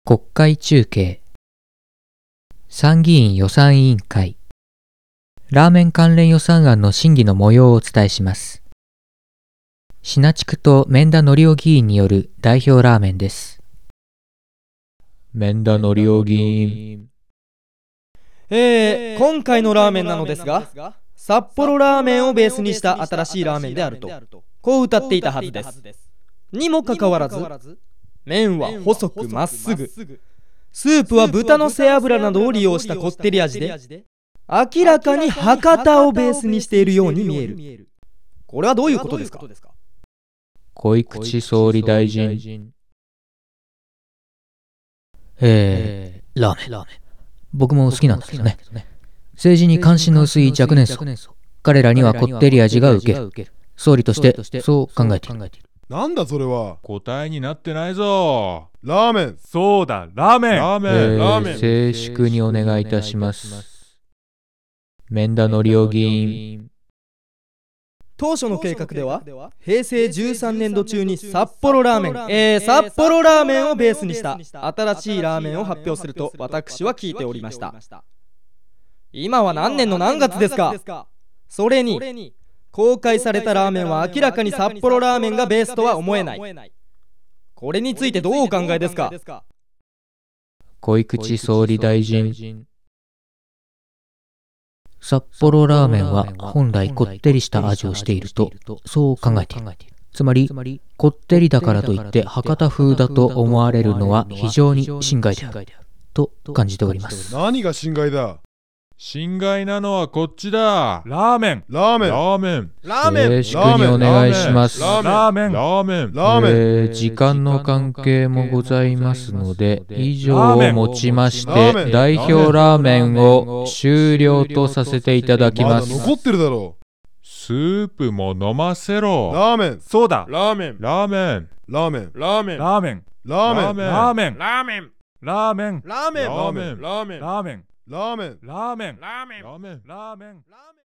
国会中継。参議院予算委員会。ラーメン関連予算案の審議の模様をお伝えします。信名地区と免田則夫議員による代表ラーメンです。 免田則夫議員。 今回のラーメンなのですが、札幌ラーメンをベースにした新しいラーメンであると、こう歌っていたはずです。にもかかわらず、麺は細くまっすぐ、スープは豚の背脂などを利用したこってり味で、明らかに博多をベースにしているように見える。これはどういうことですか？ 小池総理大臣。 ラーメン。僕も好きなんですけどね。政治に関心の薄い若年層。彼らにはこってり味が受ける。総理としてそう考えている。 なんだそれは。 答えになってないぞ。 ラーメン。 そうだ、ラーメン。 ラーメン。 静粛にお願いいたします。免田則夫議員。 当初の計画では平成13年度中に札幌ラーメン、札幌ラーメンをベースにした新しいラーメンを発表すると私は聞いておりました。今は何年の何月ですか？それに公開されたラーメンは明らかに札幌ラーメンがベースとは思えない。これについてどうお考えですか？ 小池総理大臣。 札幌ラーメンは本来こってりした味をしていると、そう考えている。つまり、こってりだからといって博多風だと思われるのは非常に心外である、と感じております。 何が心外だ？ 心外なのはこっちだ。ラーメン。 ラーメン。 ラーメン。 ラーメン。 静粛にお願いします。 ラーメン。 ラーメン。ラーメン。 ラーメン。 時間の関係もございますので、以上をもちまして代表ラーメンを終了とさせていただきます。 まだ残ってるだろう。 スープも飲ませろ。 ラーメン。 そうだ。 ラーメン。 ラーメン。 ラーメン。ラーメン。 ラーメン。 ラーメン。 ラーメン。 ラーメン。 ラーメン。 ラーメン。 ラーメン。 ラーメン。 ラーメン。 ラーメン。 ラーメン。 ラーメン。 ラーメン。ラーメン。